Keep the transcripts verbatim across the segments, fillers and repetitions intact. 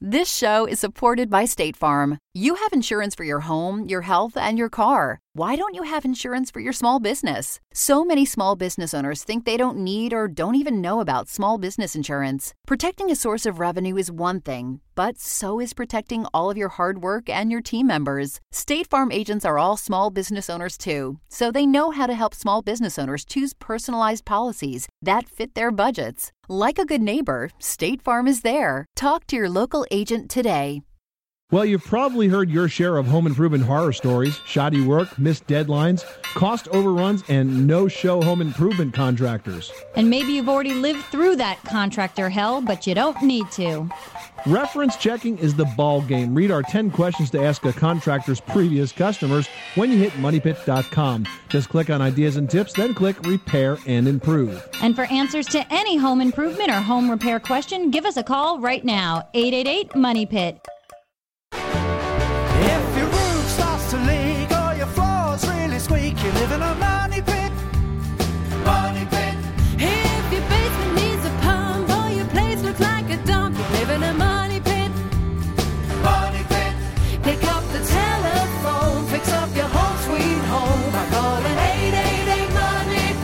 This show is supported by State Farm. You have insurance for your home, your health, and your car. Why don't you have insurance for your small business? So many small business owners think they don't need or don't even know about small business insurance. Protecting a source of revenue is one thing, but so is protecting all of your hard work and your team members. State Farm agents are all small business owners too, so they know how to help small business owners choose personalized policies that fit their budgets. Like a good neighbor, State Farm is there. Talk to your local agent today. Well, you've probably heard your share of home improvement horror stories, shoddy work, missed deadlines, cost overruns, and no-show home improvement contractors. And maybe you've already lived through that contractor hell, but you don't need to. Reference checking is the ball game. Read our ten questions to ask a contractor's previous customers when you hit money pit dot com. Just click on ideas and tips, then click repair and improve. And for answers to any home improvement or home repair question, give us a call right now, eight eight eight, money pit. If your roof starts to leak or your floor's really squeak, you live in a money pit. Money pit. If your basement needs a pump or your place looks like a dump, you live in a money pit. Money pit. Pick up the telephone, fix up your home sweet home by calling eight eight eight, money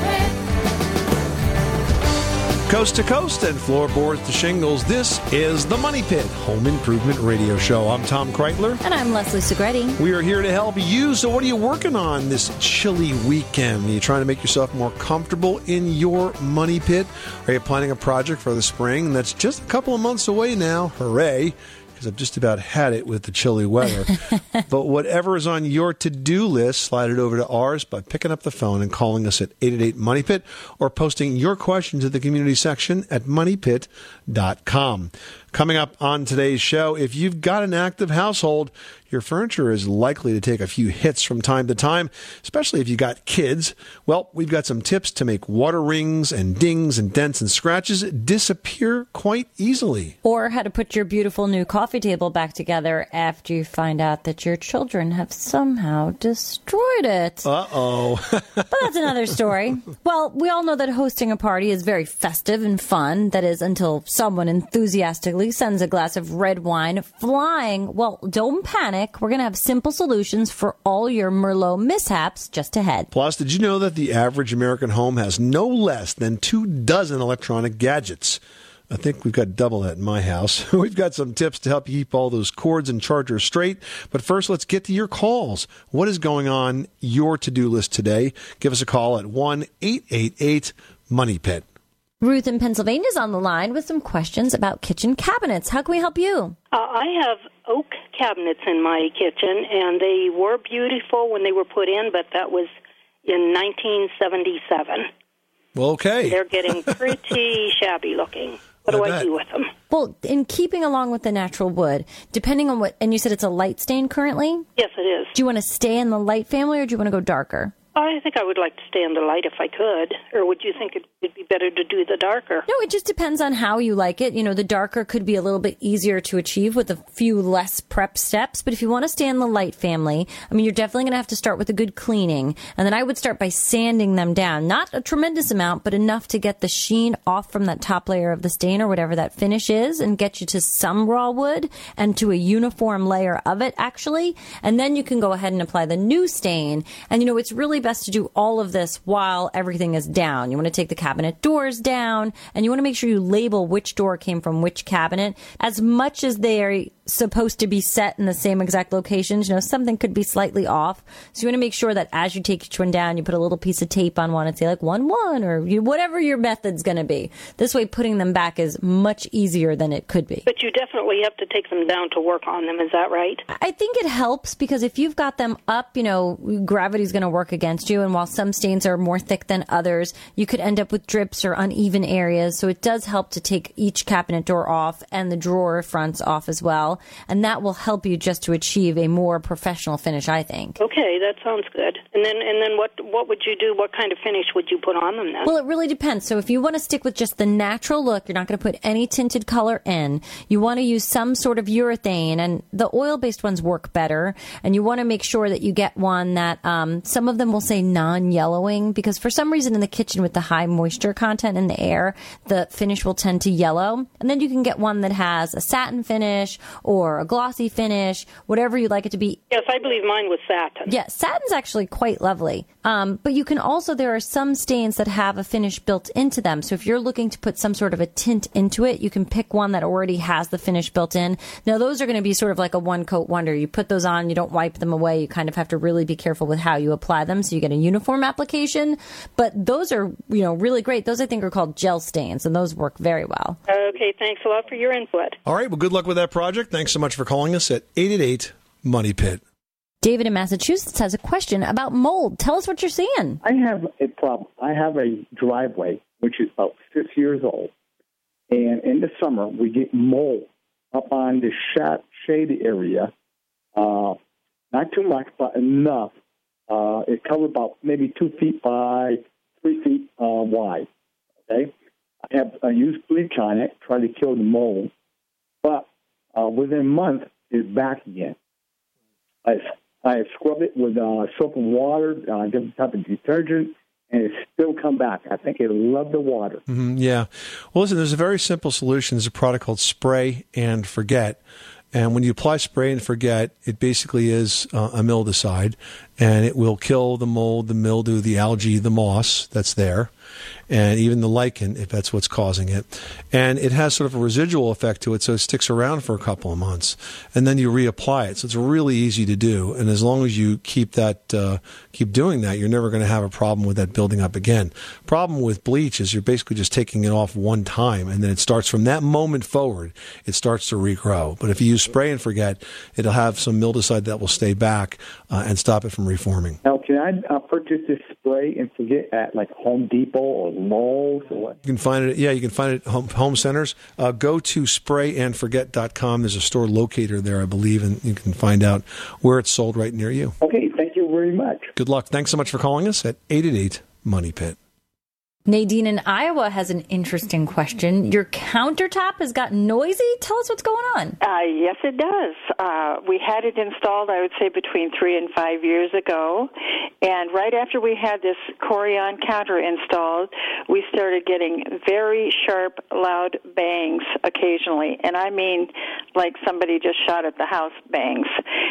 pit. Coast to coast and floorboards to shingles, this is the Money Pit Home Improvement Radio Show. I'm Tom Kreitler. And I'm Leslie Segretti. We are here to help you. So what are you working on this chilly weekend? Are you trying to make yourself more comfortable in your money pit? Are you planning a project for the spring? That's just a couple of months away now. Hooray. Because I've just about had it with the chilly weather. But whatever is on your to-do list, slide it over to ours by picking up the phone and calling us at eight eight eight, money pit or posting your question to the community section at money pit dot com. Coming up on today's show, if you've got an active household, your furniture is likely to take a few hits from time to time, especially if you got kids. Well, we've got some tips to make water rings and dings and dents and scratches disappear quite easily. Or how to put your beautiful new coffee table back together after you find out that your children have somehow destroyed it. Uh-oh. But that's another story. Well, we all know that hosting a party is very festive and fun. That is, until someone enthusiastically sends a glass of red wine flying. Well, don't panic. We're going to have simple solutions for all your Merlot mishaps just ahead. Plus, did you know that the average American home has no less than two dozen electronic gadgets? I think we've got double that in my house. We've got some tips to help you keep all those cords and chargers straight. But first, let's get to your calls. What is going on your to-do list today? Give us a call at one eight eight eight, money pit. Ruth in Pennsylvania is on the line with some questions about kitchen cabinets. How can we help you? Uh, I have oak cabinets in my kitchen, and they were beautiful when they were put in, but that was in nineteen seventy-seven. Well, okay. They're getting pretty shabby looking. What do I, I do with them? Well, in keeping along with the natural wood, depending on what, and you said it's a light stain currently? Yes, it is. Do you want to stay in the light family, or do you want to go darker? I think I would like to stay in the light if I could. Or would you think it'd be better to do the darker? No, it just depends on how you like it. You know, the darker could be a little bit easier to achieve with a few less prep steps. But if you want to stay in the light family, I mean, you're definitely going to have to start with a good cleaning. And then I would start by sanding them down. Not a tremendous amount, but enough to get the sheen off from that top layer of the stain or whatever that finish is and get you to some raw wood and to a uniform layer of it, actually. And then you can go ahead and apply the new stain. And, you know, it's really best to do all of this while everything is down. You want to take the cabinet doors down, and you want to make sure you label which door came from which cabinet. As much as they're supposed to be set in the same exact locations, you know, something could be slightly off. So you want to make sure that as you take each one down, you put a little piece of tape on one and say like one, one, or you, whatever your method's going to be. This way, putting them back is much easier than it could be. But you definitely have to take them down to work on them. Is that right? I think it helps because if you've got them up, you know, gravity's going to work against you. And while some stains are more thick than others, you could end up with drips or uneven areas. So it does help to take each cabinet door off and the drawer fronts off as well. well, and that will help you just to achieve a more professional finish, I think. Okay, that sounds good. And then, and then, what what would you do? What kind of finish would you put on them then? Well, it really depends. So if you want to stick with just the natural look, you're not going to put any tinted color in. You want to use some sort of urethane, and the oil-based ones work better. And you want to make sure that you get one that um, some of them will say non-yellowing, because for some reason in the kitchen with the high moisture content in the air, the finish will tend to yellow. And then you can get one that has a satin finish or a glossy finish, whatever you'd like it to be. Yes, I believe mine was satin. Yeah, satin's actually quite lovely. Um, but you can also, there are some stains that have a finish built into them. So if you're looking to put some sort of a tint into it, you can pick one that already has the finish built in. Now, those are going to be sort of like a one-coat wonder. You put those on, you don't wipe them away. You kind of have to really be careful with how you apply them so you get a uniform application. But those are, you know, really great. Those, I think, are called gel stains, and those work very well. Okay, thanks a lot for your input. All right, well, good luck with that project. Thanks so much for calling us at eight eight eight, money pit. David in Massachusetts has a question about mold. Tell us what you're seeing. I have a problem. I have a driveway, which is about six years old. And in the summer, we get mold up on the sh- shade area. Uh, not too much, but enough. Uh, it covered about maybe two feet by three feet uh, wide. Okay? I have I used bleach on it, try to kill the mold. But uh, within a month, it's back again. I I scrub it with uh, soap and water, uh, different type of detergent, and it still come back. I think it loved the water. Mm-hmm, yeah. Well, listen, there's a very simple solution. There's a product called Spray and Forget. And when you apply Spray and Forget, it basically is uh, a mildicide, and it will kill the mold, the mildew, the algae, the moss that's there, and even the lichen, if that's what's causing it. And it has sort of a residual effect to it, so it sticks around for a couple of months. And then you reapply it. So it's really easy to do. And as long as you keep that, uh, keep doing that, you're never going to have a problem with that building up again. Problem with bleach is you're basically just taking it off one time, and then it starts from that moment forward, it starts to regrow. But if you use Spray and Forget, it'll have some mildicide that will stay back uh, and stop it from reforming. Now, can I uh, purchase this Spray and Forget at like Home Depot or Lowe's or what? You can find it. Yeah, you can find it at home, home centers. Uh, go to spray and forget dot com. There's a store locator there, I believe, and you can find out where it's sold right near you. Okay, thank you very much. Good luck. Thanks so much for calling us at eight eight eight, money pit. Nadine in Iowa has an interesting question. Your countertop has got noisy? Tell us what's going on. Uh, yes, it does. Uh, we had it installed, I would say, between three and five years ago. And right after we had this Corian counter installed, we started getting very sharp, loud bangs occasionally. And I mean like somebody just shot at the house bangs.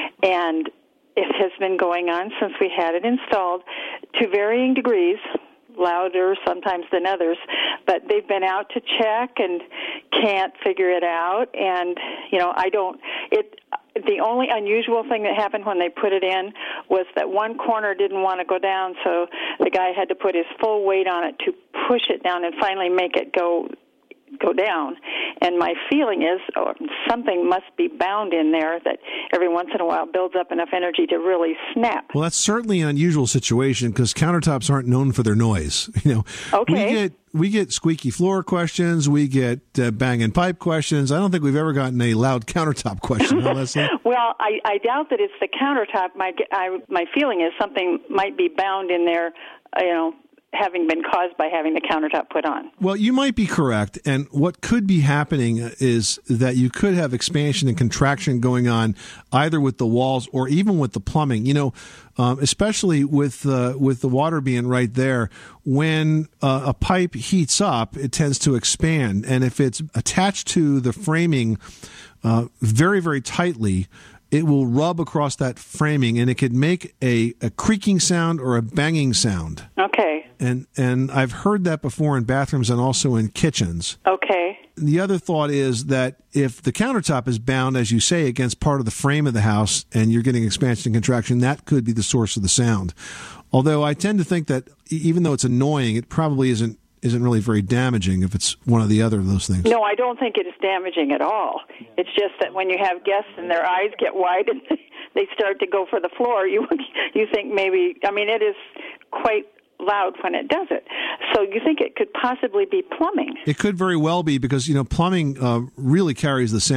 And it has been going on since we had it installed to varying degrees, louder sometimes than others, but they've been out to check and can't figure it out. And, you know, I don't, it, the only unusual thing that happened when they put it in was that one corner didn't want to go down, so the guy had to put his full weight on it to push it down and finally make it go go down. And my feeling is oh, something must be bound in there that every once in a while builds up enough energy to really snap. Well, that's certainly an unusual situation because countertops aren't known for their noise. You know, okay. we get we get squeaky floor questions, we get uh, banging pipe questions. I don't think we've ever gotten a loud countertop question, huh, Leslie? Well, I, I doubt that it's the countertop. My I, my feeling is something might be bound in there, uh, you know, having been caused by having the countertop put on. Well, you might be correct. And what could be happening is that you could have expansion and contraction going on either with the walls or even with the plumbing. You know, um, especially with uh, with the water being right there, when uh, a pipe heats up, it tends to expand. And if it's attached to the framing uh, very, very tightly, it will rub across that framing, and it could make a, a creaking sound or a banging sound. Okay. And and I've heard that before in bathrooms and also in kitchens. Okay. The other thought is that if the countertop is bound, as you say, against part of the frame of the house, and you're getting expansion and contraction, that could be the source of the sound. Although I tend to think that even though it's annoying, it probably isn't isn't really very damaging if it's one or the other of those things. No, I don't think it is damaging at all. It's just that when you have guests and their eyes get wide and they start to go for the floor, you you think maybe, I mean, it is quite loud when it does it. So you think it could possibly be plumbing? It could very well be because, you know, plumbing uh, really carries the sound.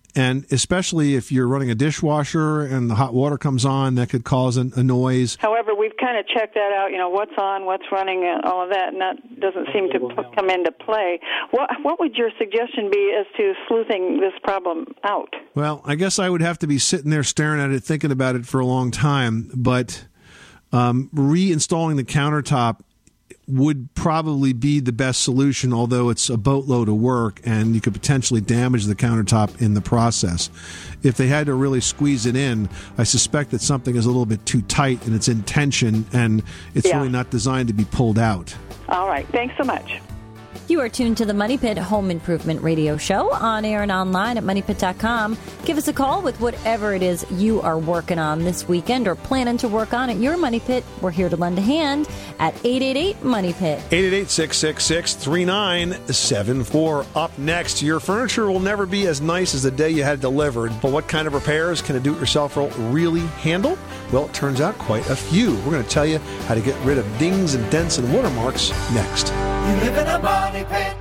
and especially if you're running a dishwasher and the hot water comes on, that could cause an, a noise. However, we've kind of checked that out, you know, what's on, what's running, and all of that, and that doesn't seem to p- come into play. What, what would your suggestion be as to sleuthing this problem out? Well, I guess I would have to be sitting there staring at it, thinking about it for a long time, but um, reinstalling the countertop would probably be the best solution, although it's a boatload of work and you could potentially damage the countertop in the process. If they had to really squeeze it in, I suspect that something is a little bit too tight and it's in tension and it's Yeah. really not designed to be pulled out. All right. Thanks so much. You are tuned to the Money Pit Home Improvement Radio Show on air and online at money pit dot com. Give us a call with whatever it is you are working on this weekend or planning to work on at your Money Pit. We're here to lend a hand at eight eight eight, money pit. eight eight eight, six six six, three nine seven four. Up next, your furniture will never be as nice as the day you had it delivered. But what kind of repairs can a do-it-yourselfer really handle? Well, it turns out quite a few. We're going to tell you how to get rid of dings and dents and watermarks next. You live in a money pit.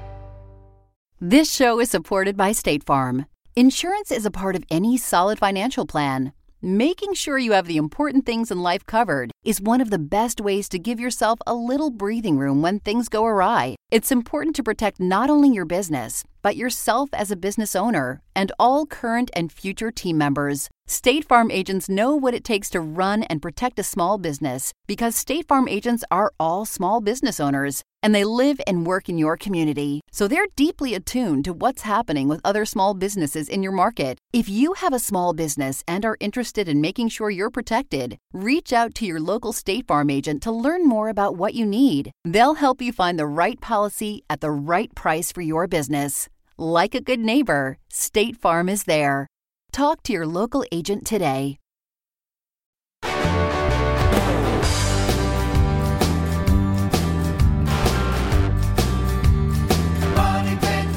This show is supported by State Farm. Insurance is a part of any solid financial plan. Making sure you have the important things in life covered is one of the best ways to give yourself a little breathing room when things go awry. It's important to protect not only your business, but yourself as a business owner and all current and future team members. State Farm agents know what it takes to run and protect a small business because State Farm agents are all small business owners and they live and work in your community. So they're deeply attuned to what's happening with other small businesses in your market. If you have a small business and are interested in making sure you're protected, reach out to your local State Farm agent to learn more about what you need. They'll help you find the right policy at the right price for your business. Like a good neighbor, State Farm is there. Talk to your local agent today. Money pit.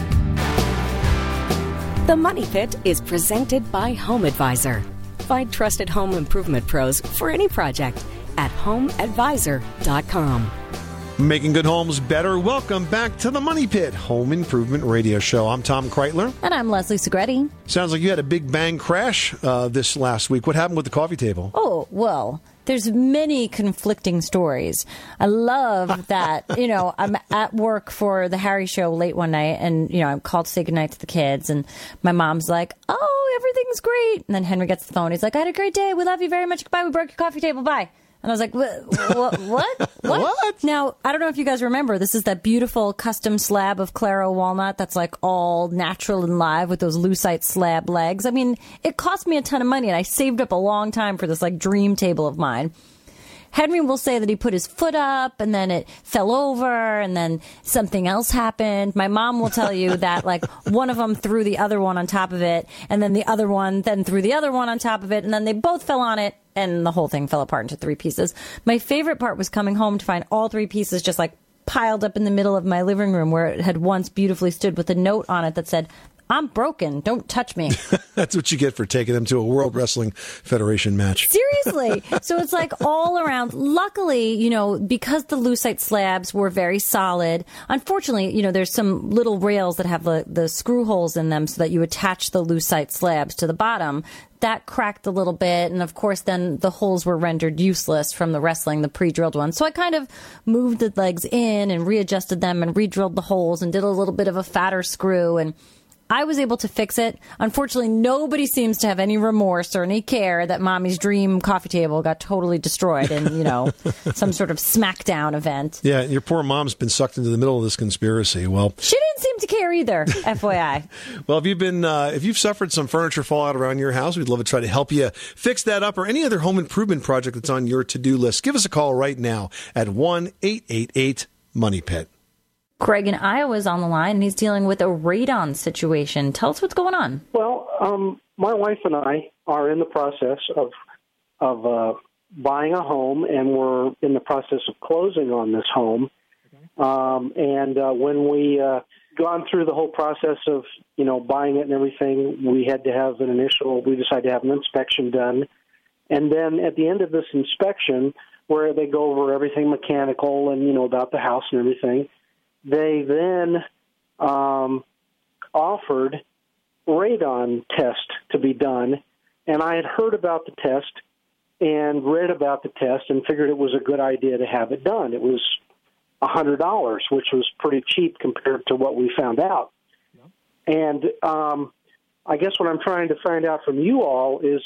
The Money Pit is presented by Home Advisor. Find trusted home improvement pros for any project at home advisor dot com. Making good homes better. Welcome back to the Money Pit Home Improvement Radio Show. I'm Tom Kreitler. And I'm Leslie Segretti. Sounds like you had a big bang crash uh, this last week. What happened with the coffee table? Oh, well, there's many conflicting stories. I love that, you know, I'm at work for the Harry Show late one night and, you know, I'm called to say goodnight to the kids and my mom's like, oh, everything's great. And then Henry gets the phone. He's like, I had a great day. We love you very much. Goodbye. We broke your coffee table. Bye. And I was like, what? What? What? What? Now, I don't know if you guys remember, this is that beautiful custom slab of Claro walnut that's like all natural and live with those lucite slab legs. I mean, it cost me a ton of money and I saved up a long time for this like dream table of mine. Henry will say that he put his foot up and then it fell over and then something else happened. My mom will tell you that like one of them threw the other one on top of it and then the other one then threw the other one on top of it and then they both fell on it and the whole thing fell apart into three pieces. My favorite part was coming home to find all three pieces just like piled up in the middle of my living room where it had once beautifully stood with a note on it that said, I'm broken. Don't touch me. That's what you get for taking them to a World Wrestling Federation match. Seriously. So it's like all around. Luckily, you know, because the lucite slabs were very solid, unfortunately, you know, there's some little rails that have the, the screw holes in them so that you attach the lucite slabs to the bottom. That cracked a little bit, and of course then the holes were rendered useless from the wrestling, the pre-drilled ones. So I kind of moved the legs in and readjusted them and re-drilled the holes and did a little bit of a fatter screw, and I was able to fix it. Unfortunately, nobody seems to have any remorse or any care that Mommy's dream coffee table got totally destroyed in, you know, some sort of smackdown event. Yeah, your poor mom's been sucked into the middle of this conspiracy. Well, she didn't seem to care either, F Y I. Well, if you've been, uh, if you've suffered some furniture fallout around your house, we'd love to try to help you fix that up or any other home improvement project that's on your to-do list. Give us a call right now at one eight eight eight money pit. Greg in Iowa is on the line, and he's dealing with a radon situation. Tell us what's going on. Well, um, my wife and I are in the process of of uh, buying a home, and we're in the process of closing on this home. Um, and uh, when we uh, gone through the whole process of, you know, buying it and everything, we had to have an initial, we decided to have an inspection done. And then at the end of this inspection, where they go over everything mechanical and, you know, about the house and everything, they then um, offered radon test to be done, and I had heard about the test and read about the test and figured it was a good idea to have it done. It was one hundred dollars, which was pretty cheap compared to what we found out. Yeah. And um, I guess what I'm trying to find out from you all is,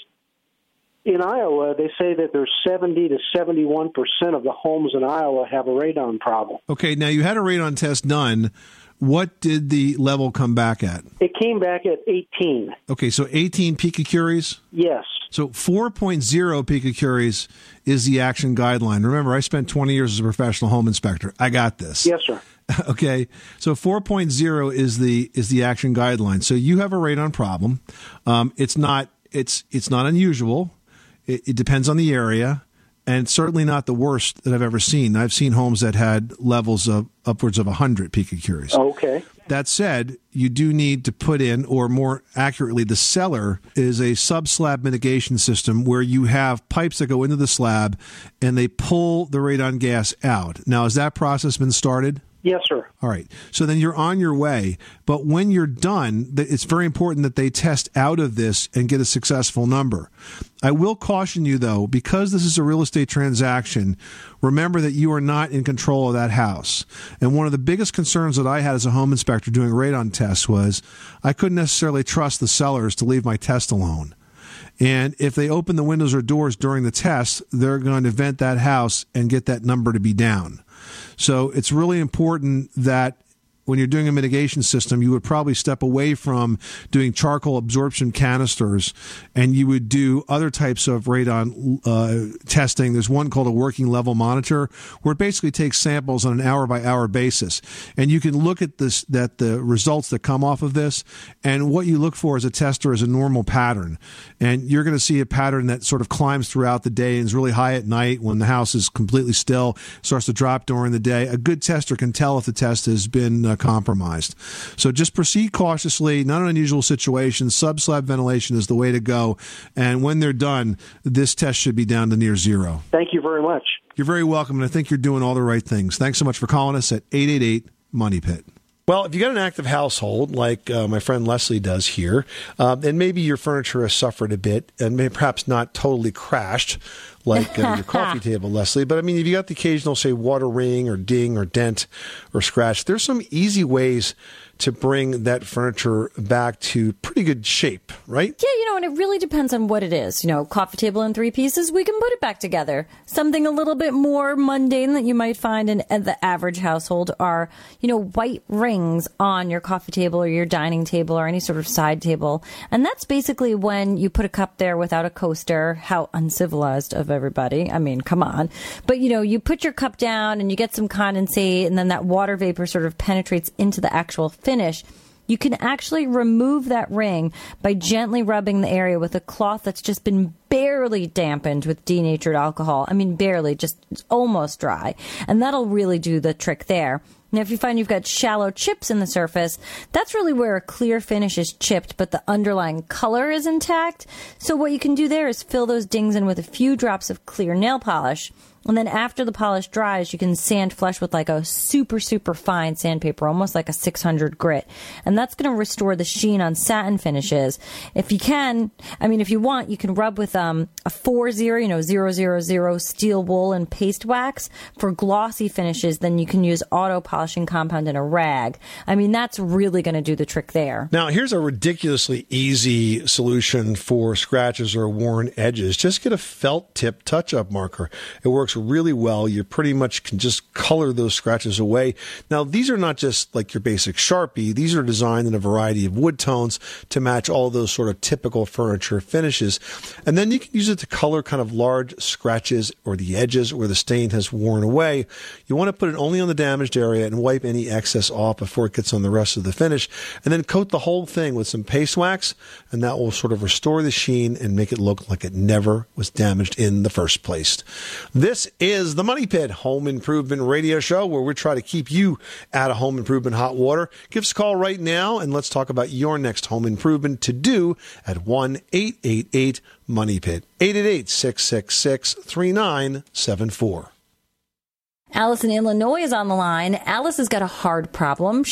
in Iowa, they say that there's seventy to seventy-one percent of the homes in Iowa have a radon problem. Okay, now you had a radon test done. What did the level come back at? It came back at eighteen. Okay, so eighteen picocuries? Yes. So four point oh picocuries is the action guideline. Remember, I spent twenty years as a professional home inspector. I got this. Yes, sir. Okay, so four point oh is the is the action guideline. So you have a radon problem. Um, it's not it's it's not unusual. It, it depends on the area, and it's certainly not the worst that I've ever seen. I've seen homes that had levels of upwards of one hundred picocuries. Okay. That said, you do need to put in, or more accurately, the seller is a sub-slab mitigation system where you have pipes that go into the slab and they pull the radon gas out. Now, has that process been started? Yes, sir. All right. So then you're on your way. But when you're done, it's very important that they test out of this and get a successful number. I will caution you, though, because this is a real estate transaction, remember that you are not in control of that house. And one of the biggest concerns that I had as a home inspector doing radon tests was I couldn't necessarily trust the sellers to leave my test alone. And if they open the windows or doors during the test, they're going to vent that house and get that number to be down. So it's really important that when you're doing a mitigation system, you would probably step away from doing charcoal absorption canisters, and you would do other types of radon uh, testing. There's one called a working level monitor, where it basically takes samples on an hour-by-hour basis. And you can look at this, that the results that come off of this, and what you look for as a tester is a normal pattern. And you're going to see a pattern that sort of climbs throughout the day and is really high at night when the house is completely still, starts to drop during the day. A good tester can tell if the test has been uh, compromised. So just proceed cautiously, not an unusual situation. Sub-slab ventilation is the way to go. And when they're done, this test should be down to near zero. Thank you very much. You're very welcome, and I think you're doing all the right things. Thanks so much for calling us at eight eight eight, money pit. Well, if you got an active household, like uh, my friend Leslie does here, uh, and maybe your furniture has suffered a bit, and maybe perhaps not totally crashed, like uh, your coffee table, Leslie. But, I mean, if you got the occasional, say, water ring or ding or dent or scratch, there's some easy ways to bring that furniture back to pretty good shape, right? Yeah, you know, and it really depends on what it is. You know, coffee table in three pieces, we can put it back together. Something a little bit more mundane that you might find in, in the average household are, you know, white rings on your coffee table or your dining table or any sort of side table. And that's basically when you put a cup there without a coaster. How uncivilized of everybody. I mean, come on. But, you know, you put your cup down and you get some condensate, and then that water vapor sort of penetrates into the actual finish. You can actually remove that ring by gently rubbing the area with a cloth that's just been barely dampened with denatured alcohol. I mean, barely, just almost dry. And that'll really do the trick there. Now, if you find you've got shallow chips in the surface, that's really where a clear finish is chipped, but the underlying color is intact. So what you can do there is fill those dings in with a few drops of clear nail polish. And then after the polish dries, you can sand flush with like a super, super fine sandpaper, almost like a six hundred grit. And that's going to restore the sheen on satin finishes. If you can, I mean, if you want, you can rub with um, a four zero, you know, zero zero zero steel wool and paste wax. For glossy finishes, then you can use auto polishing compound in a rag. I mean, that's really going to do the trick there. Now, here's a ridiculously easy solution for scratches or worn edges. Just get a felt tip touch-up marker. It works really well. You pretty much can just color those scratches away. Now, these are not just like your basic Sharpie. These are designed in a variety of wood tones to match all those sort of typical furniture finishes. And then you can use it to color kind of large scratches or the edges where the stain has worn away. You want to put it only on the damaged area and wipe any excess off before it gets on the rest of the finish. And then coat the whole thing with some paste wax, and that will sort of restore the sheen and make it look like it never was damaged in the first place. This is the Money Pit Home Improvement Radio Show, where we try to keep you out of home improvement hot water. Give us a call right now, and let's talk about your next home improvement to do at one eight eight eight money pit, eight eight eight, six six six, three nine seven four. Alice in Illinois is on the line. Alice has got a hard problem. She's got hardwood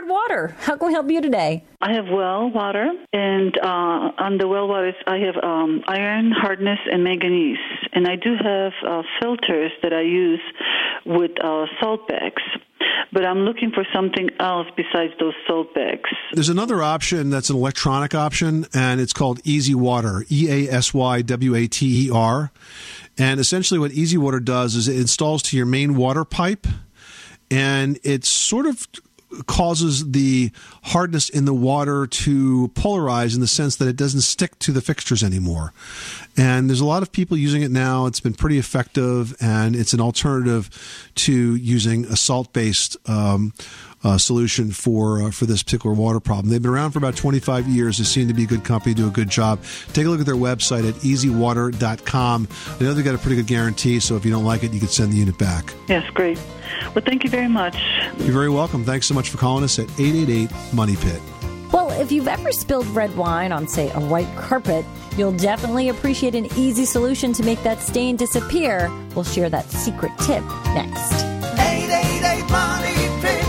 water. How can we help you today? I have well water, and uh, on the well waters, I have um, iron, hardness, and manganese. And I do have uh, filters that I use with uh, salt bags. But I'm looking for something else besides those salt bags. There's another option that's an electronic option, and it's called Easy Water, E A S Y W A T E R. And essentially what Easy Water does is it installs to your main water pipe, and it sort of causes the hardness in the water to polarize in the sense that it doesn't stick to the fixtures anymore. And there's a lot of people using it now. It's been pretty effective, and it's an alternative to using a salt-based um, uh, solution for uh, for this particular water problem. They've been around for about twenty-five years. They seem to be a good company, do a good job. Take a look at their website at easy water dot com. I know they've got a pretty good guarantee, so if you don't like it, you can send the unit back. Yes, great. Well, thank you very much. You're very welcome. Thanks so much for calling us at eight eight eight, money pit. Well, if you've ever spilled red wine on, say, a white carpet, you'll definitely appreciate an easy solution to make that stain disappear. We'll share that secret tip next. eight eight eight, money pit.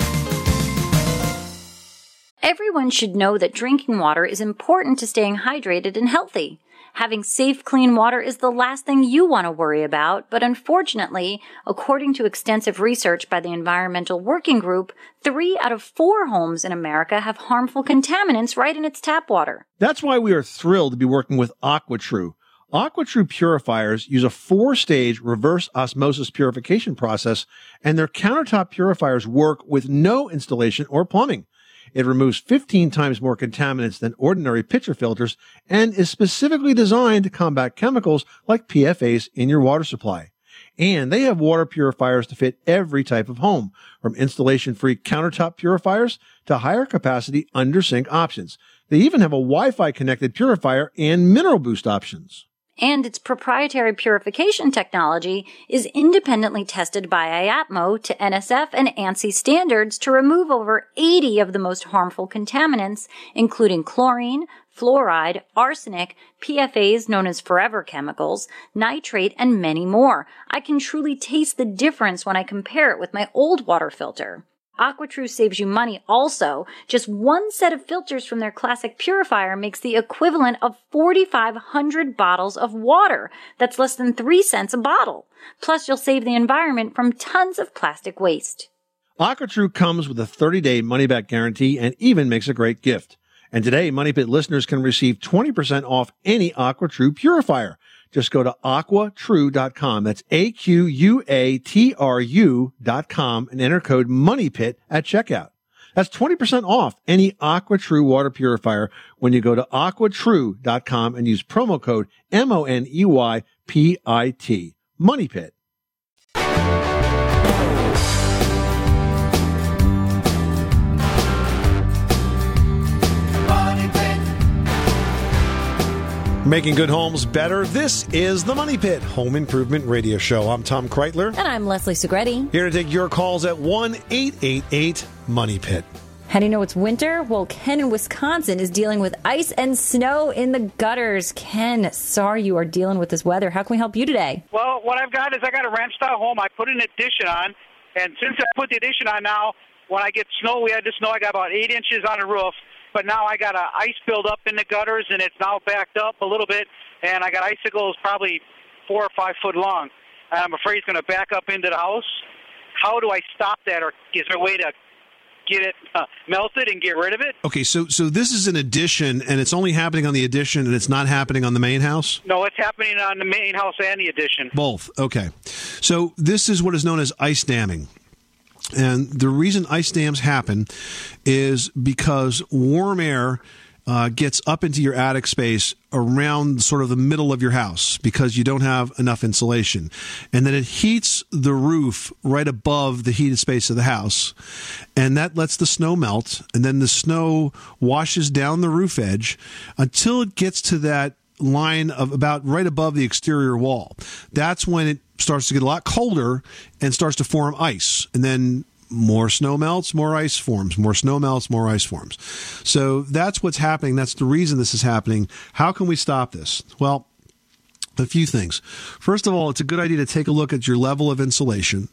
Everyone should know that drinking water is important to staying hydrated and healthy. Having safe, clean water is the last thing you want to worry about, but unfortunately, according to extensive research by the Environmental Working Group, three out of four homes in America have harmful contaminants right in its tap water. That's why we are thrilled to be working with AquaTrue. AquaTrue purifiers use a four-stage reverse osmosis purification process, and their countertop purifiers work with no installation or plumbing. It removes fifteen times more contaminants than ordinary pitcher filters and is specifically designed to combat chemicals like P F As in your water supply. And they have water purifiers to fit every type of home, from installation-free countertop purifiers to higher capacity under-sink options. They even have a Wi-Fi connected purifier and mineral boost options. And its proprietary purification technology is independently tested by I A P M O to N S F and ANSI standards to remove over eighty of the most harmful contaminants, including chlorine, fluoride, arsenic, P F As known as forever chemicals, nitrate, and many more. I can truly taste the difference when I compare it with my old water filter. AquaTrue saves you money also. Just one set of filters from their classic purifier makes the equivalent of forty-five hundred bottles of water. That's less than three cents a bottle. Plus, you'll save the environment from tons of plastic waste. AquaTrue comes with a thirty-day money-back guarantee and even makes a great gift. And today, Money Pit listeners can receive twenty percent off any AquaTrue purifier. Just go to aqua true dot com. That's A Q U A T R U dot com and enter code MONEYPIT at checkout. That's twenty percent off any AquaTrue water purifier when you go to aqua true dot com and use promo code M O N E Y P I T. MONEYPIT. Making good homes better. This is the Money Pit Home Improvement Radio Show. I'm Tom Kreitler. And I'm Leslie Segretti. Here to take your calls at one eight eight eight, money pit. How do you know it's winter? Well, Ken in Wisconsin is dealing with ice and snow in the gutters. Ken, sorry you are dealing with this weather. How can we help you today? Well, what I've got is I got a ranch-style home. I put an addition on, and since I put the addition on now, when I get snow, we had the snow, I got about eight inches on the roof. But now I got a ice build up in the gutters, and it's now backed up a little bit, and I got icicles probably four or five foot long. And I'm afraid it's going to back up into the house. How do I stop that, or is there a way to get it uh, melted and get rid of it? Okay, so so this is an addition, and it's only happening on the addition, and it's not happening on the main house? No, it's happening on the main house and the addition. Both, okay. So this is what is known as ice damming. And the reason ice dams happen is because warm air uh, gets up into your attic space around sort of the middle of your house because you don't have enough insulation. And then it heats the roof right above the heated space of the house. And that lets the snow melt. And then the snow washes down the roof edge until it gets to that line of about right above the exterior wall. That's when it starts to get a lot colder and starts to form ice. And then more snow melts, more ice forms. More snow melts, more ice forms. So that's what's happening. That's the reason this is happening. How can we stop this? Well, a few things. First of all, it's a good idea to take a look at your level of insulation.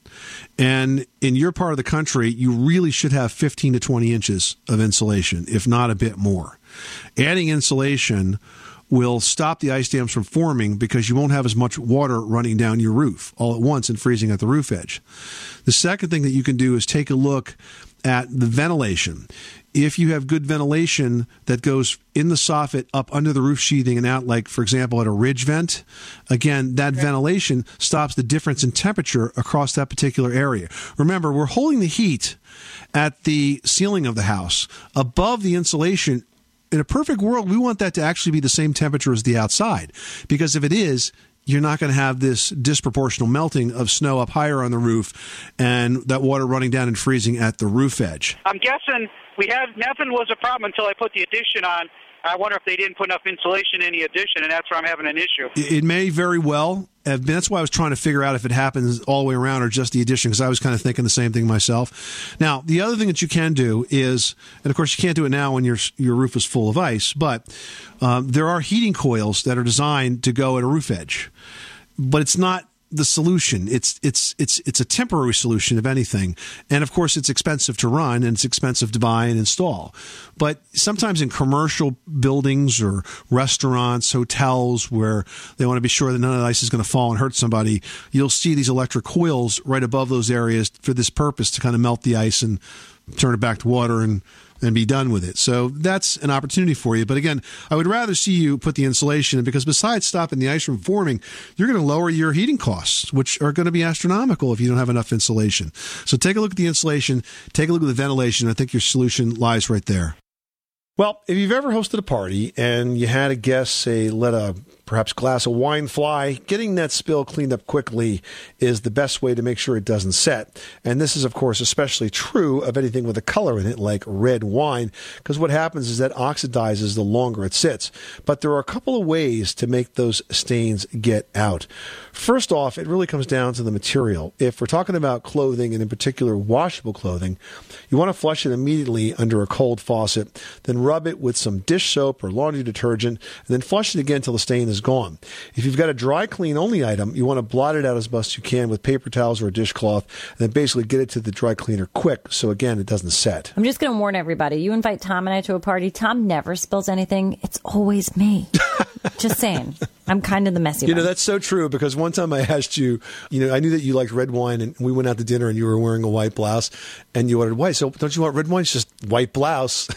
And in your part of the country, you really should have fifteen to twenty inches of insulation, if not a bit more. Adding insulation will stop the ice dams from forming because you won't have as much water running down your roof all at once and freezing at the roof edge. The second thing that you can do is take a look at the ventilation. If you have good ventilation that goes in the soffit up under the roof sheathing and out, like, for example, at a ridge vent, again, that okay. ventilation stops the difference in temperature across that particular area. Remember, we're holding the heat at the ceiling of the house above the insulation. In a perfect world, we want that to actually be the same temperature as the outside, because if it is, you're not going to have this disproportional melting of snow up higher on the roof and that water running down and freezing at the roof edge. I'm guessing we had nothing was a problem until I put the addition on. I wonder if they didn't put enough insulation in the addition, and that's where I'm having an issue. It may very well have been. That's why I was trying to figure out if it happens all the way around or just the addition, because I was kind of thinking the same thing myself. Now, the other thing that you can do is, and of course you can't do it now when your your roof is full of ice, but um, there are heating coils that are designed to go at a roof edge. But it's not the solution. It's it's it's it's a temporary solution, if anything. And of course, it's expensive to run and it's expensive to buy and install. But sometimes in commercial buildings or restaurants, hotels, where they want to be sure that none of the ice is going to fall and hurt somebody, you'll see these electric coils right above those areas for this purpose, to kind of melt the ice and turn it back to water and and be done with it. So that's an opportunity for you. But again, I would rather see you put the insulation in, because besides stopping the ice from forming, you're going to lower your heating costs, which are going to be astronomical if you don't have enough insulation. So take a look at the insulation, take a look at the ventilation. I think your solution lies right there. Well, if you've ever hosted a party and you had a guest, say, let a perhaps glass of wine fly, getting that spill cleaned up quickly is the best way to make sure it doesn't set. And this is, of course, especially true of anything with a color in it, like red wine, because what happens is that oxidizes the longer it sits. But there are a couple of ways to make those stains get out. First off, it really comes down to the material. If we're talking about clothing, and in particular washable clothing, you want to flush it immediately under a cold faucet, then rub it with some dish soap or laundry detergent, and then flush it again until the stain is gone. If you've got a dry clean only item, you want to blot it out as best you can with paper towels or a dishcloth, and then basically get it to the dry cleaner quick, so again, it doesn't set. I'm just going to warn everybody. You invite Tom and I to a party, Tom never spills anything. It's always me. Just saying. I'm kind of the messy You one. know, that's so true, because one time I asked you, you know, I knew that you liked red wine, and we went out to dinner and you were wearing a white blouse and you ordered white. So don't you want red wine? It's just white blouse.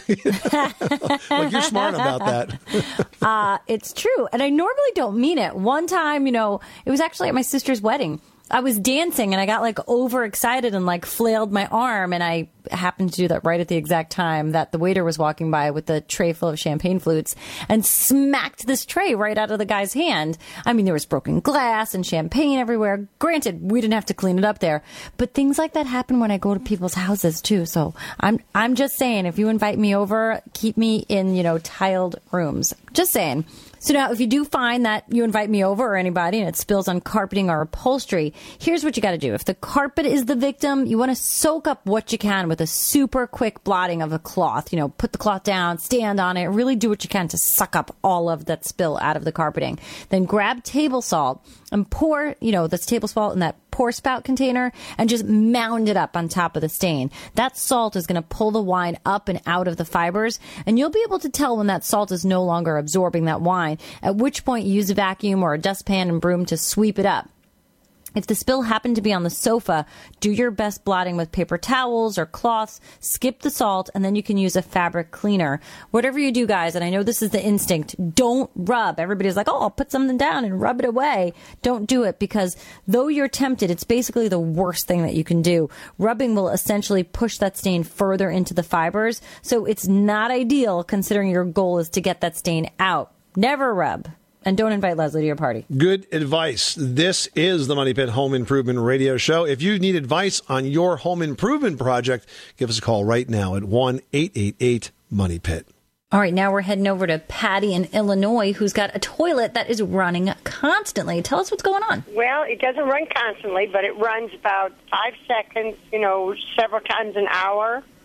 Like, you're smart about that. uh, it's true. And I normally don't mean it. One time, you know, it was actually at my sister's wedding. I was dancing and I got like overexcited and like flailed my arm, and I happened to do that right at the exact time that the waiter was walking by with a tray full of champagne flutes and smacked this tray right out of the guy's hand. I mean, there was broken glass and champagne everywhere. Granted, we didn't have to clean it up there, but things like that happen when I go to people's houses too. So I'm I'm just saying, if you invite me over, keep me in, you know, tiled rooms. Just saying. So now, if you do find that you invite me over or anybody and it spills on carpeting or upholstery, here's what you got to do. If the carpet is the victim, you want to soak up what you can with a super quick blotting of a cloth. You know, put the cloth down, stand on it, really do what you can to suck up all of that spill out of the carpeting. Then grab table salt and pour, you know, this table salt in that pour spout container and just mound it up on top of the stain. That salt is going to pull the wine up and out of the fibers, and you'll be able to tell when that salt is no longer absorbing that wine, at which point use a vacuum or a dustpan and broom to sweep it up. If the spill happened to be on the sofa, do your best blotting with paper towels or cloths, skip the salt, and then you can use a fabric cleaner. Whatever you do, guys, and I know this is the instinct, don't rub. Everybody's like, oh, I'll put something down and rub it away. Don't do it, because though you're tempted, it's basically the worst thing that you can do. Rubbing will essentially push that stain further into the fibers, so it's not ideal considering your goal is to get that stain out. Never rub. And don't invite Leslie to your party. Good advice. This is the Money Pit Home Improvement Radio Show. If you need advice on your home improvement project, give us a call right now at one eight eight eight money pit. All right, now we're heading over to Patty in Illinois, who's got a toilet that is running constantly. Tell us what's going on. Well, it doesn't run constantly, but it runs about five seconds, you know, several times an hour.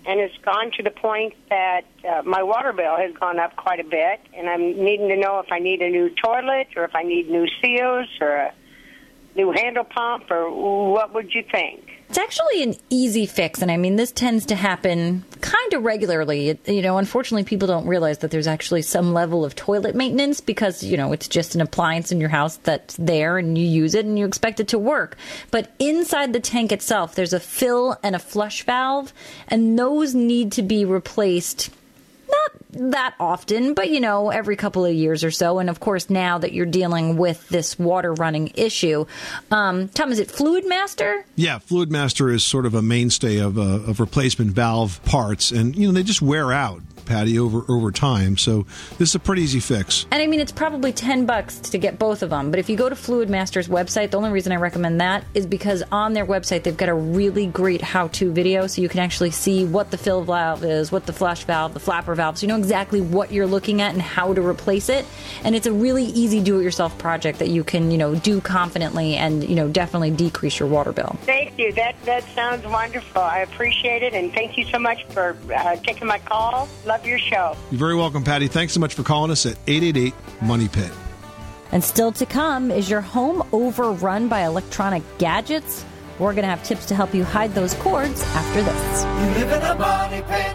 and it's gone to the point that uh, my water bill has gone up quite a bit, and I'm needing to know if I need a new toilet or if I need new seals or a new handle pump, or what would you think? It's actually an easy fix, and I mean, this tends to happen kind of regularly. It, you know, unfortunately, people don't realize that there's actually some level of toilet maintenance because, you know, it's just an appliance in your house that's there and you use it and you expect it to work. But inside the tank itself, there's a fill and a flush valve, and those need to be replaced not that often, but, you know, every couple of years or so. And, of course, now that you're dealing with this water running issue. Um, Tom, is it Fluid Master? Yeah, Fluid Master is sort of a mainstay of, uh, of replacement valve parts. And, you know, they just wear out, Patty, over, over time. So this is a pretty easy fix. And, I mean, it's probably ten bucks to get both of them. But if you go to Fluid Master's website, the only reason I recommend that is because on their website, they've got a really great how-to video. So you can actually see what the fill valve is, what the flush valve, the flapper valve. So you know exactly what you're looking at and how to replace it. And it's a really easy do-it-yourself project that you can, you know, do confidently and, you know, definitely decrease your water bill. Thank you. That that sounds wonderful. I appreciate it, and thank you so much for uh, taking my call. Love your show. You're very welcome, Patty. Thanks so much for calling us at eight eight eight, money pit. And still to come, is your home overrun by electronic gadgets? We're going to have tips to help you hide those cords after this. You live in a money pit.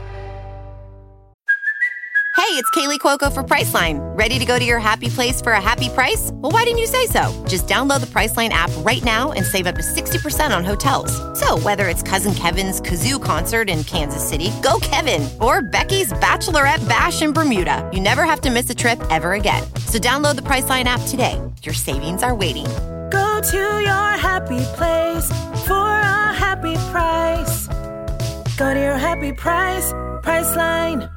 Hey, it's Kaylee Cuoco for Priceline. Ready to go to your happy place for a happy price? Well, why didn't you say so? Just download the Priceline app right now and save up to sixty percent on hotels. So whether it's Cousin Kevin's Kazoo Concert in Kansas City, go Kevin, or Becky's Bachelorette Bash in Bermuda, you never have to miss a trip ever again. So download the Priceline app today. Your savings are waiting. Go to your happy place for a happy price. Go to your happy price, Priceline.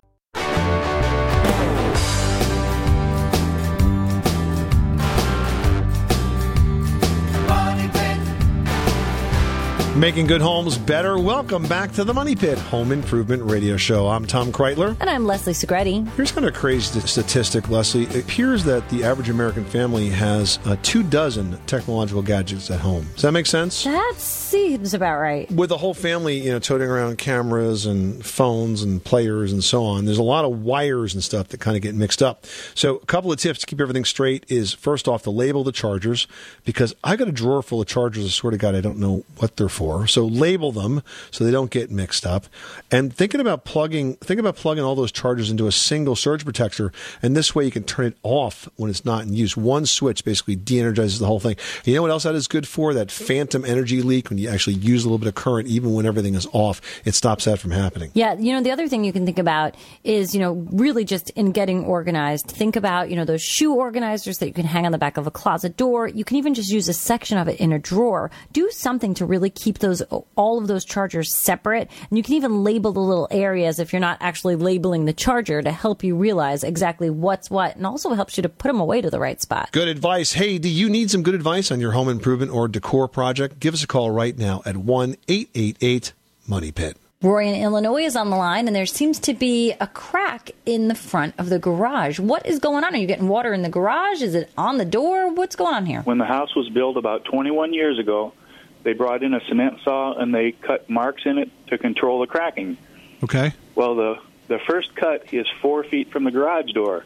Making good homes better. Welcome back to the Money Pit Home Improvement Radio Show. I'm Tom Kreitler. And I'm Leslie Segretti. Here's kind of a crazy statistic, Leslie. It appears that the average American family has uh, two dozen technological gadgets at home. Does that make sense? That seems about right. With the whole family, you know, toting around cameras and phones and players and so on, there's a lot of wires and stuff that kind of get mixed up. So a couple of tips to keep everything straight is, first off, to label the chargers, because I got a drawer full of chargers. I swear to God, I don't know what they're for. So label them so they don't get mixed up. And thinking about plugging, think about plugging all those chargers into a single surge protector, and this way you can turn it off when it's not in use. One switch basically de-energizes the whole thing. And you know what else that is good for? That phantom energy leak, when you actually use a little bit of current, even when everything is off, it stops that from happening. Yeah, you know, the other thing you can think about is, you know, really just in getting organized. Think about, you know, those shoe organizers that you can hang on the back of a closet door. You can even just use a section of it in a drawer. Do something to really keep those all of those chargers separate, and you can even label the little areas if you're not actually labeling the charger to help you realize exactly what's what, and also helps you to put them away to the right spot. Good advice. Hey, do you need some good advice on your home improvement or decor project? Give us a call right now at one eight eight eight, money pit. Roy in Illinois is on the line, and there seems to be a crack in the front of the garage. What is going on? Are you getting water in the garage? Is it on the door? What's going on here? When the house was built about twenty-one years ago, they brought in a cement saw and they cut marks in it to control the cracking. Okay. Well, the, the first cut is four feet from the garage door.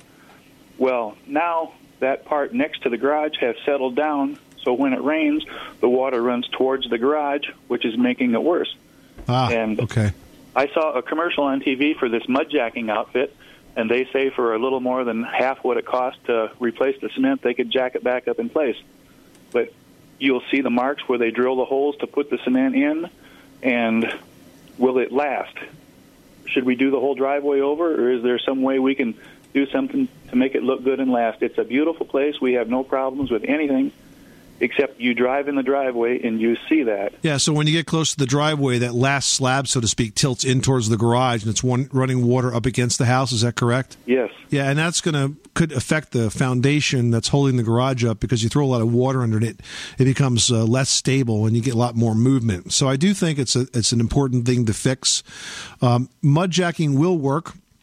Well, now that part next to the garage has settled down, so when it rains, the water runs towards the garage, which is making it worse. Ah, and okay. I saw a commercial on T V for this mudjacking outfit, and they say for a little more than half what it costs to replace the cement, they could jack it back up in place. But you'll see the marks where they drill the holes to put the cement in, and will it last? Should we do the whole driveway over, or is there some way we can do something to make it look good and last? It's a beautiful place. We have no problems with anything, except you drive in the driveway and you see that. Yeah, so when you get close to the driveway, that last slab, so to speak, tilts in towards the garage, and it's one running water up against the house. Is that correct? Yes. Yeah, and that's going to could affect the foundation that's holding the garage up, because you throw a lot of water under it, it becomes uh, less stable and you get a lot more movement. So I do think it's a it's an important thing to fix. Um, mudjacking will work.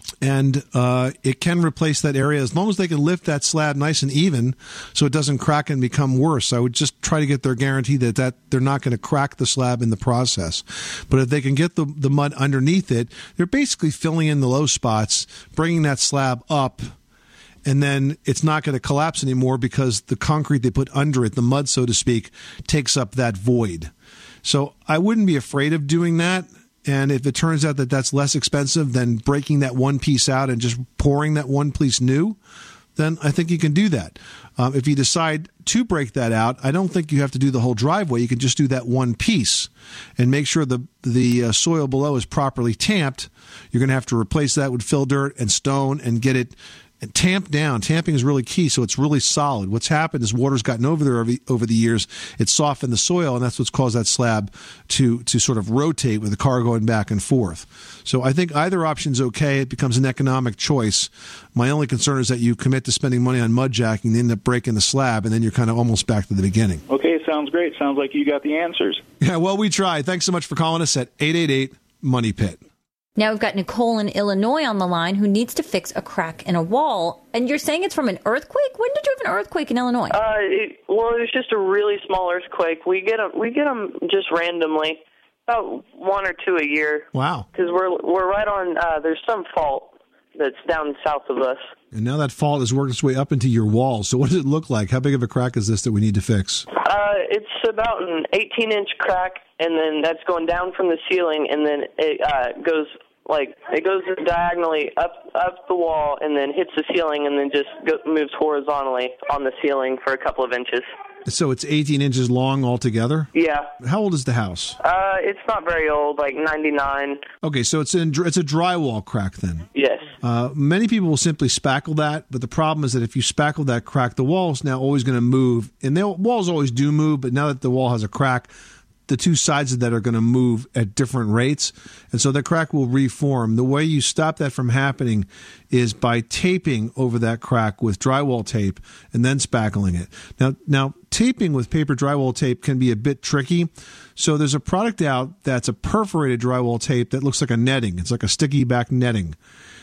And uh, it can replace that area as long as they can lift that slab nice and even so it doesn't crack and become worse. I would just try to get their guarantee that, that they're not going to crack the slab in the process. But if they can get the, the mud underneath it, they're basically filling in the low spots, bringing that slab up, and then it's not going to collapse anymore because the concrete they put under it, the mud, so to speak, takes up that void. So I wouldn't be afraid of doing that. And if it turns out that that's less expensive than breaking that one piece out and just pouring that one piece new, then I think you can do that. Um, if you decide to break that out, I don't think you have to do the whole driveway. You can just do that one piece and make sure the the uh, soil below is properly tamped. You're going to have to replace that with fill dirt and stone and get it and tamp down. Tamping is really key, so it's really solid. What's happened is water's gotten over there over, over the years. It's softened the soil, and that's what's caused that slab to to sort of rotate with the car going back and forth. So I think either option's okay. It becomes an economic choice. My only concern is that you commit to spending money on mud jacking, then end up breaking the slab, and then you're kind of almost back to the beginning. Okay, sounds great. Sounds like you got the answers. Yeah, well, we tried. Thanks so much for calling us at eight eight eight, MONEY PIT. Now we've got Nicole in Illinois on the line who needs to fix a crack in a wall. And you're saying it's from an earthquake? When did you have an earthquake in Illinois? Uh, it, well, it was just a really small earthquake. We get them, we get them just randomly, about one or two a year. Wow. Because we're we're right on. Uh, there's some fault that's down south of us. And now that fault has worked its way up into your wall. So what does it look like? How big of a crack is this that we need to fix? Uh, it's about an eighteen-inch crack, and then that's going down from the ceiling, and then it uh, goes. Like, it goes diagonally up up the wall and then hits the ceiling and then just go, moves horizontally on the ceiling for a couple of inches. So it's eighteen inches long altogether? Yeah. How old is the house? Uh, it's not very old, like ninety-nine. Okay, so it's in, it's a drywall crack then? Yes. Uh, many people will simply spackle that, but the problem is that if you spackle that crack, the wall's now always going to move. And the walls always do move, but now that the wall has a crack, the two sides of that are going to move at different rates, and so the crack will reform. The way you stop that from happening is by taping over that crack with drywall tape and then spackling it. Now, now taping with paper drywall tape can be a bit tricky, so there's a product out that's a perforated drywall tape that looks like a netting. It's like a sticky back netting.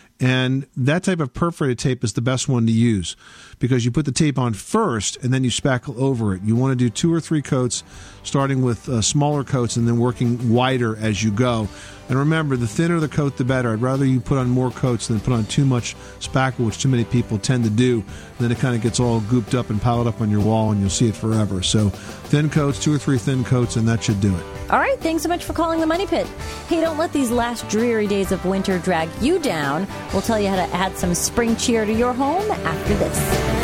And that type of perforated tape is the best one to use because you put the tape on first and then you spackle over it. You want to do two or three coats, starting with uh, smaller coats and then working wider as you go. And remember, the thinner the coat, the better. I'd rather you put on more coats than put on too much spackle, which too many people tend to do. And then it kind of gets all gooped up and piled up on your wall, and you'll see it forever. So thin coats, two or three thin coats, and that should do it. All right, thanks so much for calling the Money Pit. Hey, don't let these last dreary days of winter drag you down. We'll tell you how to add some spring cheer to your home after this.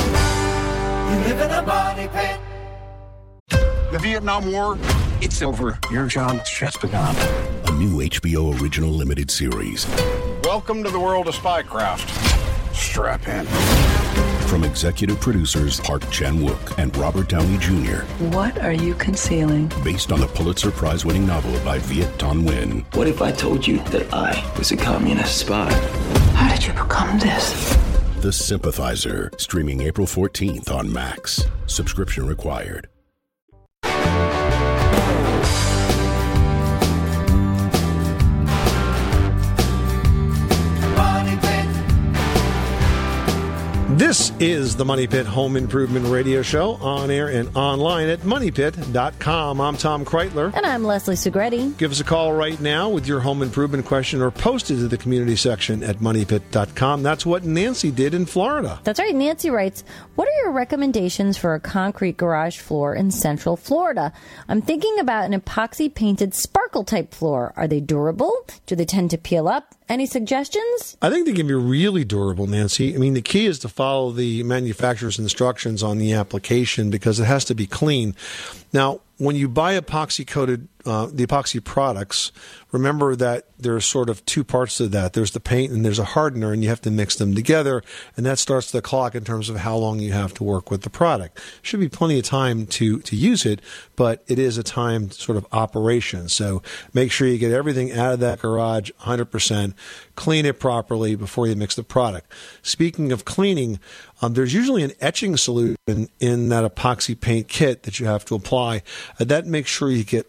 You live in a money pit. The Vietnam War, it's over. Your job's just begun. A new H B O original limited series. Welcome to the world of spycraft. Strap in. From executive producers Park Chan-wook and Robert Downey Junior What are you concealing? Based on the Pulitzer Prize-winning novel by Viet Thanh Nguyen. What if I told you that I was a communist spy? How did you become this? The Sympathizer, streaming April fourteenth on Max. Subscription required. This is the Money Pit Home Improvement Radio Show, on air and online at money pit dot com. I'm Tom Kreitler. And I'm Leslie Segretti. Give us a call right now with your home improvement question or post it to the community section at money pit dot com. That's what Nancy did in Florida. That's right. Nancy writes, what are your recommendations for a concrete garage floor in Central Florida? I'm thinking about an epoxy-painted sparkle-type floor. Are they durable? Do they tend to peel up? Any suggestions? I think they can be really durable, Nancy. I mean, the key is to follow the manufacturer's instructions on the application because it has to be clean. Now, when you buy epoxy-coated, uh, the epoxy products, remember that there's sort of two parts to that. There's the paint and there's a hardener, and you have to mix them together, and that starts the clock in terms of how long you have to work with the product. Should be plenty of time to, to use it, but it is a timed sort of operation. So make sure you get everything out of that garage one hundred percent. Clean it properly before you mix the product. Speaking of cleaning, um, there's usually an etching solution in that epoxy paint kit that you have to apply. Uh, that makes sure you get all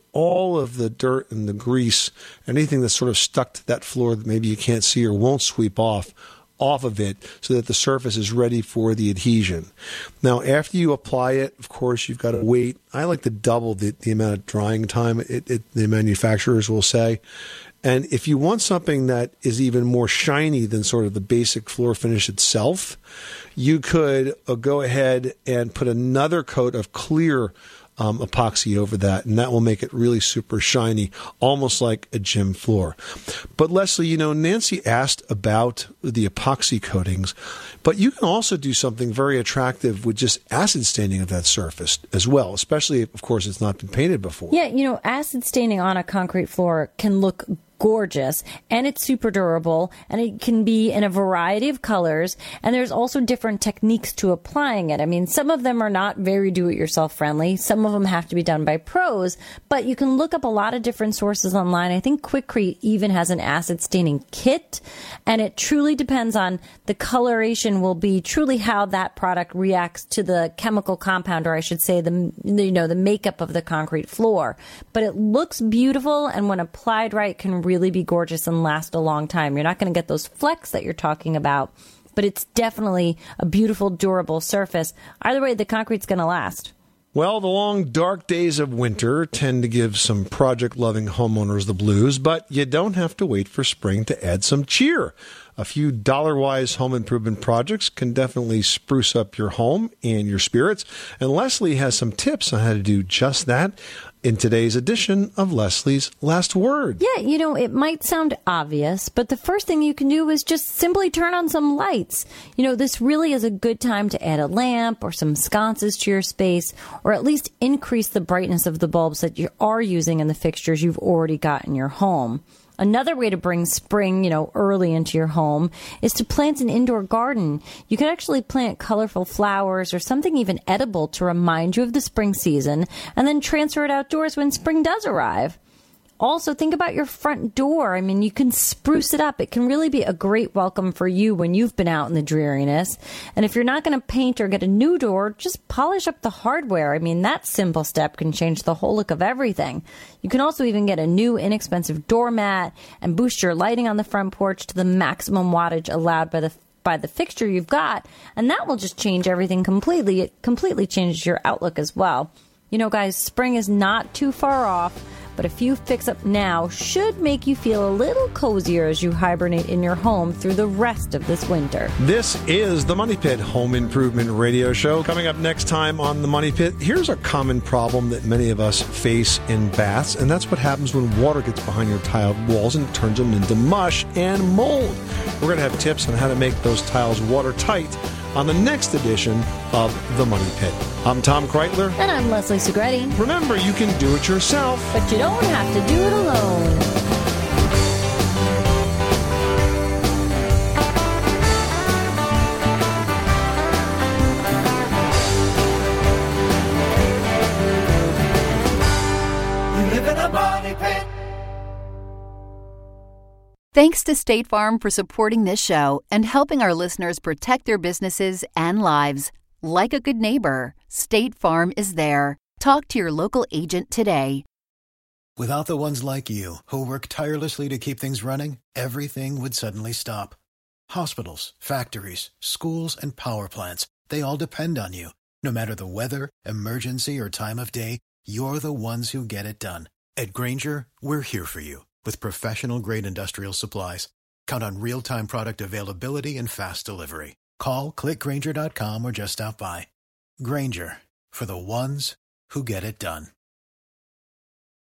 all of the dirt and the grease, anything that's sort of stuck to that floor that maybe you can't see or won't sweep off, off of it so that the surface is ready for the adhesion. Now, after you apply it, of course, you've got to wait. I like to double the, the amount of drying time, it, it, the manufacturers will say. And if you want something that is even more shiny than sort of the basic floor finish itself, you could uh, go ahead and put another coat of clear um, epoxy over that, and that will make it really super shiny, almost like a gym floor. But Leslie, you know, Nancy asked about the epoxy coatings, but you can also do something very attractive with just acid staining of that surface as well, especially if, of course, it's not been painted before. Yeah, you know, acid staining on a concrete floor can look gorgeous, and it's super durable, and it can be in a variety of colors, and there's also different techniques to applying it. I mean, some of them are not very do-it-yourself friendly. Some of them have to be done by pros, but you can look up a lot of different sources online. I think Quikrete even has an acid staining kit, and it truly depends on the coloration will be truly how that product reacts to the chemical compound, or I should say the, you know, the makeup of the concrete floor. But it looks beautiful, and when applied right, can really be gorgeous and last a long time. You're not going to get those flecks that you're talking about, but it's definitely a beautiful, durable surface. Either way, the concrete's going to last. Well, the long, dark days of winter tend to give some project-loving homeowners the blues, but you don't have to wait for spring to add some cheer. A few dollar-wise home improvement projects can definitely spruce up your home and your spirits, and Leslie has some tips on how to do just that in today's edition of Leslie's Last Word. Yeah, you know, it might sound obvious, but the first thing you can do is just simply turn on some lights. You know, this really is a good time to add a lamp or some sconces to your space, or at least increase the brightness of the bulbs that you are using in the fixtures you've already got in your home. Another way to bring spring, you know, early into your home is to plant an indoor garden. You can actually plant colorful flowers or something even edible to remind you of the spring season, and then transfer it outdoors when spring does arrive. Also, think about your front door. I mean, you can spruce it up. It can really be a great welcome for you when you've been out in the dreariness. And if you're not going to paint or get a new door, just polish up the hardware. I mean, that simple step can change the whole look of everything. You can also even get a new inexpensive doormat and boost your lighting on the front porch to the maximum wattage allowed by the by the fixture you've got. And that will just change everything completely. It completely changes your outlook as well. You know, guys, spring is not too far off, but a few fix-up now should make you feel a little cozier as you hibernate in your home through the rest of this winter. This is the Money Pit Home Improvement Radio Show. Coming up next time on the Money Pit, here's a common problem that many of us face in baths, and that's what happens when water gets behind your tiled walls and turns them into mush and mold. We're going to have tips on how to make those tiles watertight on the next edition of The Money Pit. I'm Tom Kreitler. And I'm Leslie Segretti. Remember, you can do it yourself, but you don't have to do it alone. You live in a money pit. Thanks to State Farm for supporting this show and helping our listeners protect their businesses and lives. Like a good neighbor, State Farm is there. Talk to your local agent today. Without the ones like you, who work tirelessly to keep things running, everything would suddenly stop. Hospitals, factories, schools, and power plants, they all depend on you. No matter the weather, emergency, or time of day, you're the ones who get it done. At Grainger, we're here for you with professional-grade industrial supplies. Count on real-time product availability and fast delivery. Call, click Grainger dot com, or just stop by. Grainger, for the ones who get it done.